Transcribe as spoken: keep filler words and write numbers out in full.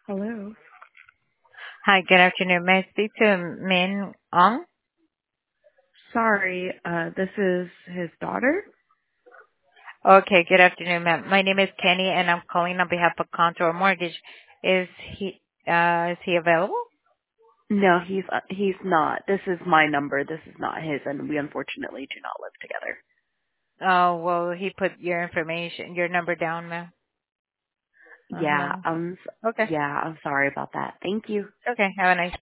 Hello. Hi, good afternoon. May I speak to Min Ong? Sorry, uh, this is his daughter? Okay, good afternoon, ma'am. My name is Kenny, and I'm calling on behalf of Contour Mortgage. Is he uh is he available? No, he's uh, he's not. This is my number. This is not his, and we unfortunately do not live together. Oh, well, he put your information, your number down, ma'am. Yeah, Uh-huh. um, Okay. yeah, I'm sorry about that. Thank you. Okay. Have a nice